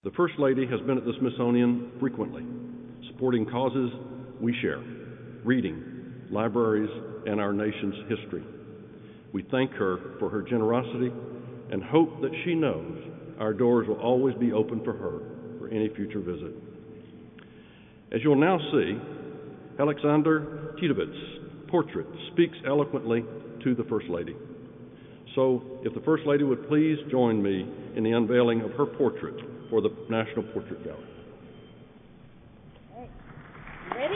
The First Lady has been at the Smithsonian frequently, supporting causes we share, reading, libraries, and our nation's history. We thank her for her generosity and hope that she knows our doors will always be open for her for any future visit. As you'll now see, Alexander Titovit's portrait speaks eloquently to the First Lady. So, if the First Lady would please join me in the unveiling of her portrait for the National Portrait Gallery. Okay. Ready?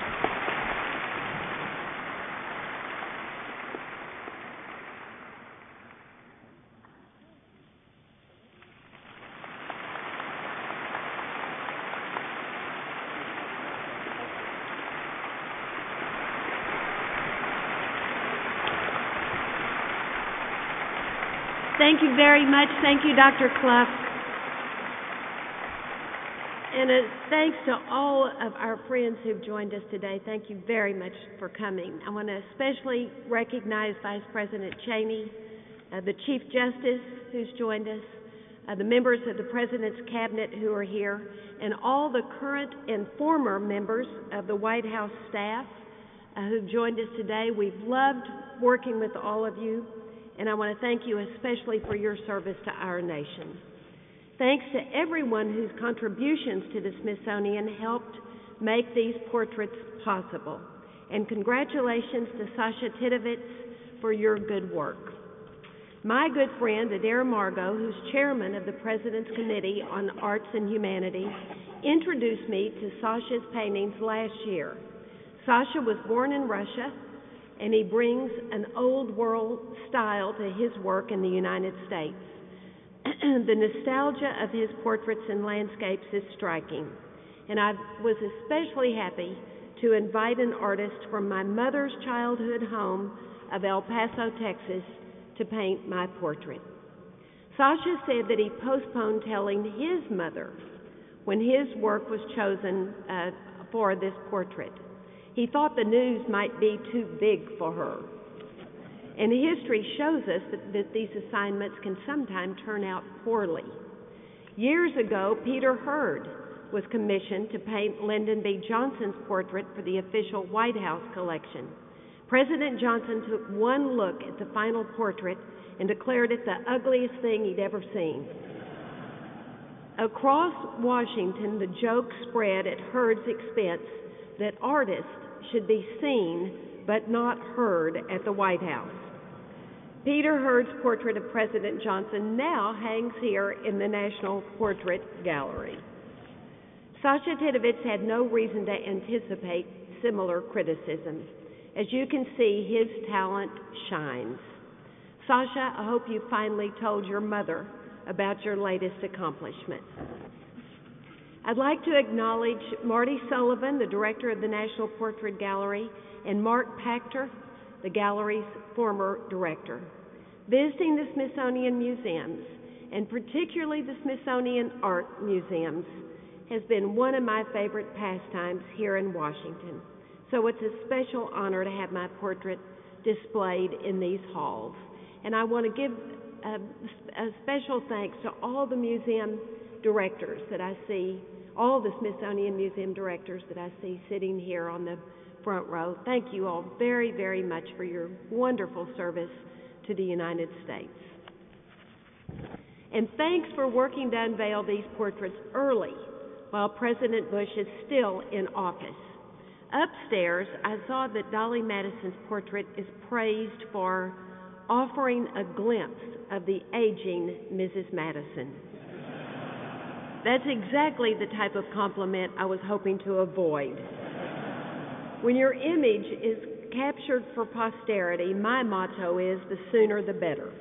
Thank you very much. Thank you, Dr. Clough. And thanks to all of our friends who've joined us today. Thank you very much for coming. I want to especially recognize Vice President Cheney, the Chief Justice who's joined us, the members of the President's Cabinet who are here, and all the current and former members of the White House staff who've joined us today. We've loved working with all of you, and I want to thank you especially for your service to our nation. Thanks to everyone whose contributions to the Smithsonian helped make these portraits possible. And congratulations to Sasha Titovits for your good work. My good friend Adair Margot, who's chairman of the President's Committee on Arts and Humanities, introduced me to Sasha's paintings last year. Sasha was born in Russia, and he brings an old world style to his work in the United States. The nostalgia of his portraits and landscapes is striking, and I was especially happy to invite an artist from my mother's childhood home of El Paso, Texas, to paint my portrait. Sasha said that he postponed telling his mother when his work was chosen for this portrait. He thought the news might be too big for her. And history shows us that these assignments can sometimes turn out poorly. Years ago, Peter Hurd was commissioned to paint Lyndon B. Johnson's portrait for the official White House collection. President Johnson took one look at the final portrait and declared it the ugliest thing he'd ever seen. Across Washington, the joke spread at Hurd's expense that artists should be seen but not heard at the White House. Peter Hurd's portrait of President Johnson now hangs here in the National Portrait Gallery. Sasha Titovits had no reason to anticipate similar criticism. As you can see, his talent shines. Sasha, I hope you finally told your mother about your latest accomplishment. I'd like to acknowledge Marty Sullivan, the director of the National Portrait Gallery, and Mark Pachter, the gallery's former director. Visiting the Smithsonian museums, and particularly the Smithsonian Art Museums, has been one of my favorite pastimes here in Washington. So it's a special honor to have my portrait displayed in these halls. And I want to give a special thanks to all the museum directors that I see, all the Smithsonian Museum directors that I see sitting here on the front row. Thank you all very, very much for your wonderful service to the United States. And thanks for working to unveil these portraits early while President Bush is still in office. Upstairs, I saw that Dolly Madison's portrait is praised for offering a glimpse of the aging Mrs. Madison. That's exactly the type of compliment I was hoping to avoid. When your image is captured for posterity, my motto is the sooner the better.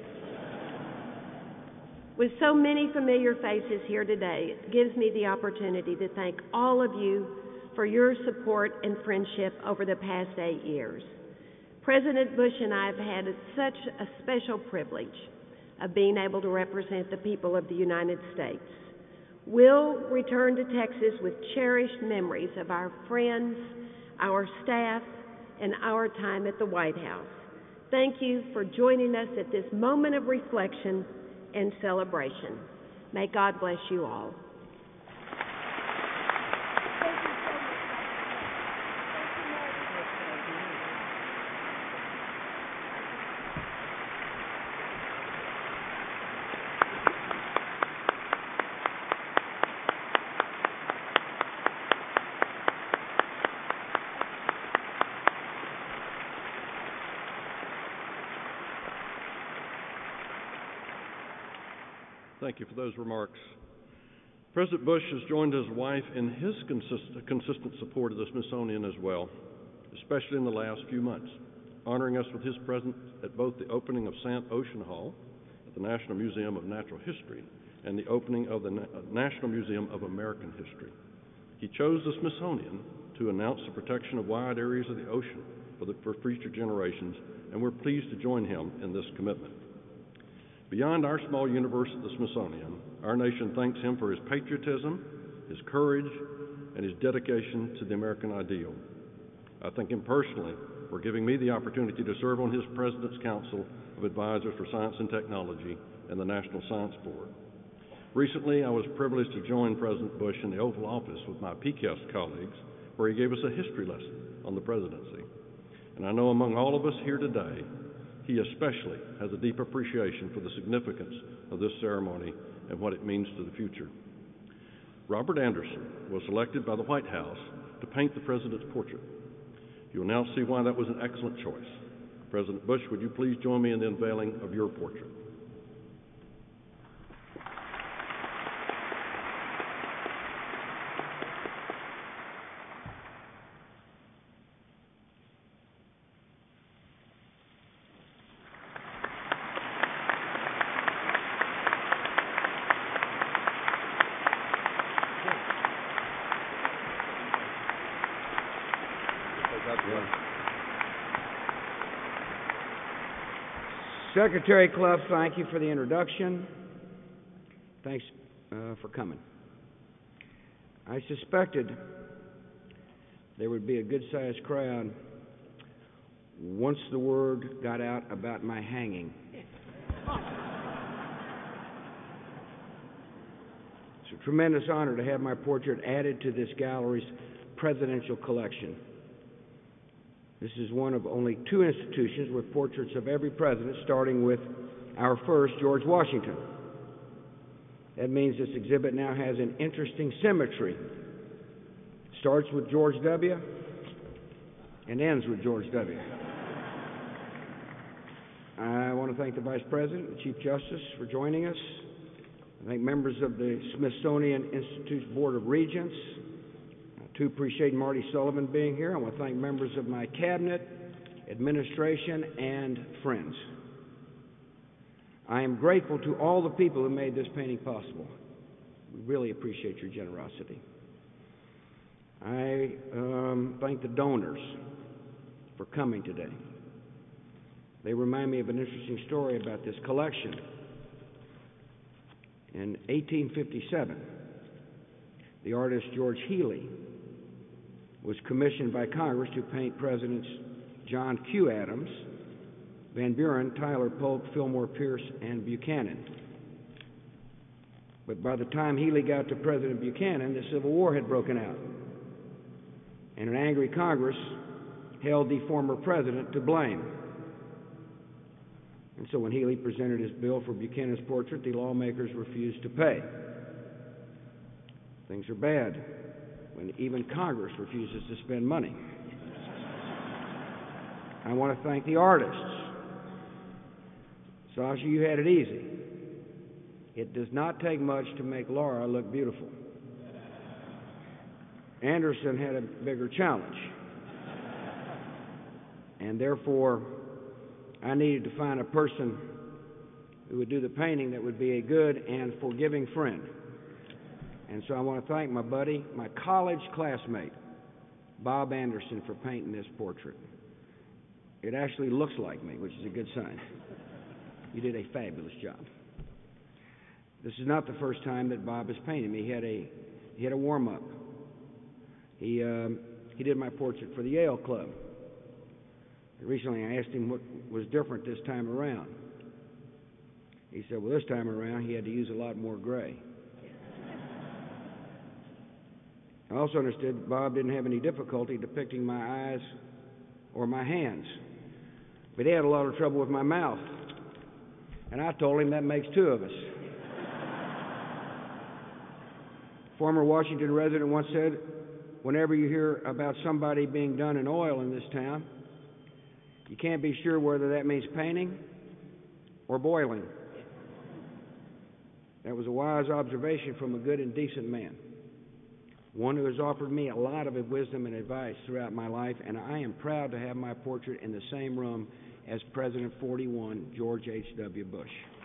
With so many familiar faces here today, it gives me the opportunity to thank all of you for your support and friendship over the past 8 years. President Bush and I have had such a special privilege of being able to represent the people of the United States. We'll return to Texas with cherished memories of our friends, our staff, and our time at the White House. Thank you for joining us at this moment of reflection and celebration. May God bless you all. Thank you for those remarks. President Bush has joined his wife in his consistent support of the Smithsonian as well, especially in the last few months, honoring us with his presence at both the opening of Sant Ocean Hall at the National Museum of Natural History and the opening of the National Museum of American History. He chose the Smithsonian to announce the protection of wide areas of the ocean for future generations, and we're pleased to join him in this commitment. Beyond our small universe at the Smithsonian, our nation thanks him for his patriotism, his courage, and his dedication to the American ideal. I thank him personally for giving me the opportunity to serve on his President's Council of Advisors for Science and Technology and the National Science Board. Recently, I was privileged to join President Bush in the Oval Office with my PCAST colleagues, where he gave us a history lesson on the presidency. And I know among all of us here today, he especially has a deep appreciation for the significance of this ceremony and what it means to the future. Robert Anderson was selected by the White House to paint the president's portrait. You will now see why that was an excellent choice. President Bush, would you please join me in the unveiling of your portrait? Secretary Clough, thank you for the introduction. Thanks for coming. I suspected there would be a good-sized crowd once the word got out about my hanging. It's a tremendous honor to have my portrait added to this gallery's presidential collection. This is one of only two institutions with portraits of every president, starting with our first, George Washington. That means this exhibit now has an interesting symmetry. Starts with George W. and ends with George W. I want to thank the Vice President, the Chief Justice, for joining us. I thank members of the Smithsonian Institute's Board of Regents. I appreciate Marty Sullivan being here. I want to thank members of my cabinet, administration, and friends. I am grateful to all the people who made this painting possible. We really appreciate your generosity. I thank the donors for coming today. They remind me of an interesting story about this collection. In 1857, the artist George Healey was commissioned by Congress to paint Presidents John Q. Adams, Van Buren, Tyler Polk, Fillmore Pierce, and Buchanan. But by the time Healey got to President Buchanan, the Civil War had broken out, and an angry Congress held the former president to blame. And so when Healey presented his bill for Buchanan's portrait, the lawmakers refused to pay. Things are bad when even Congress refuses to spend money. I want to thank the artists. Sasha, you had it easy. It does not take much to make Laura look beautiful. Anderson had a bigger challenge. And therefore, I needed to find a person who would do the painting that would be a good and forgiving friend. And so I want to thank my buddy, my college classmate, Bob Anderson, for painting this portrait. It actually looks like me, which is a good sign. You did a fabulous job. This is not the first time that Bob has painted me. He had a warm-up. He did my portrait for the Yale Club. Recently, I asked him what was different this time around. He said, well, this time around, he had to use a lot more gray. I also understood Bob didn't have any difficulty depicting my eyes or my hands, but he had a lot of trouble with my mouth. And I told him that makes two of us. Former Washington resident once said, whenever you hear about somebody being done in oil in this town, you can't be sure whether that means painting or boiling. That was a wise observation from a good and decent man, one who has offered me a lot of wisdom and advice throughout my life, and I am proud to have my portrait in the same room as President 41, George H.W. Bush.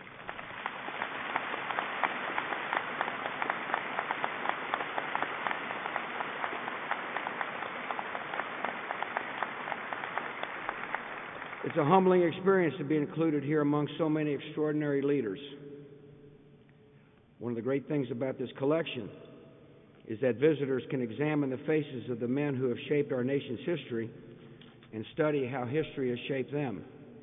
It's a humbling experience to be included here among so many extraordinary leaders. One of the great things about this collection is that visitors can examine the faces of the men who have shaped our nation's history and study how history has shaped them.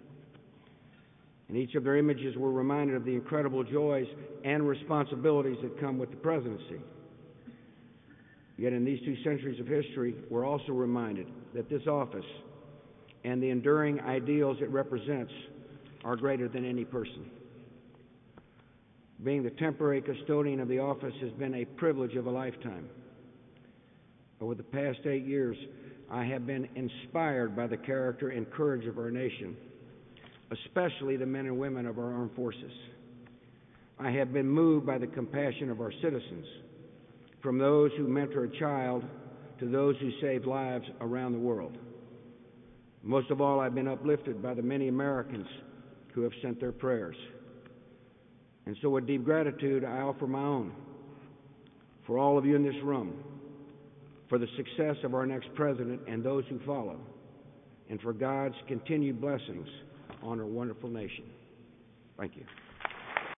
In each of their images, we're reminded of the incredible joys and responsibilities that come with the presidency. Yet in these 2 centuries of history, we're also reminded that this office and the enduring ideals it represents are greater than any person. Being the temporary custodian of the office has been a privilege of a lifetime. Over the past 8 years, I have been inspired by the character and courage of our nation, especially the men and women of our armed forces. I have been moved by the compassion of our citizens, from those who mentor a child to those who save lives around the world. Most of all, I've been uplifted by the many Americans who have sent their prayers. And so with deep gratitude, I offer my own for all of you in this room, for the success of our next president and those who follow, and for God's continued blessings on our wonderful nation. Thank you.